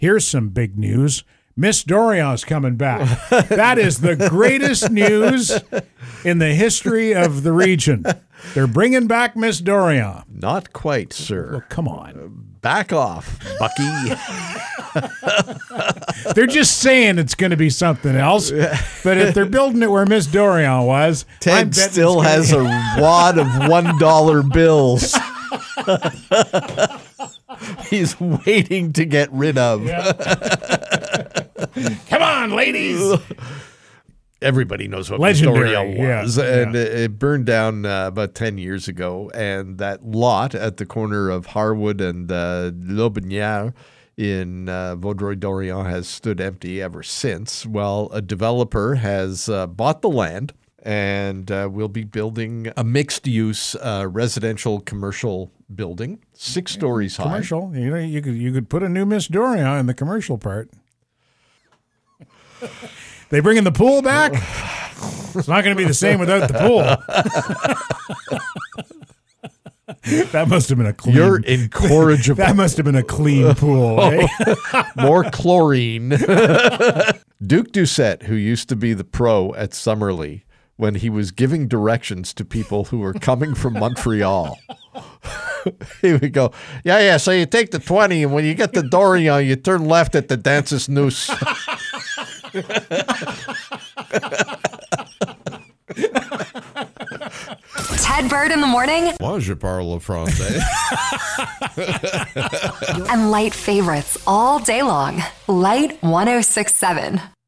Here's some big news. Miss Dorian's coming back. That is the greatest news in the history of the region. They're bringing back Miss Dorian. Not quite, sir. Well, come on. Back off, Bucky. They're just saying it's going to be something else. But if they're building it where Miss Dorian was, Ted still has a wad of $1 bills. He's waiting to get rid of. Yeah. Come on, ladies. Everybody knows what Legendary, Miss Dorian was. And yeah. it burned down about 10 years ago. And that lot at the corner of Harwood and Lotbinière in Vaudreuil-Dorion has stood empty ever since. Well, a developer has bought the land and will be building a mixed-use residential commercial building, 6 stories high. Commercial. You could put a new Miss Dorian in the commercial part. They bringing the pool back? It's not going to be the same without the pool. That must have been a clean. You're incorrigible. That must have been a clean pool. Eh? More chlorine. Duke Doucette, who used to be the pro at Summerlee, when he was giving directions to people who were coming from Montreal, he would go, yeah, so you take the 20, and when you get to Dorian, you turn left at the Dances Noose. Ted Bird in the morning. Moi, je parle français. And light favorites all day long. Light 106.7.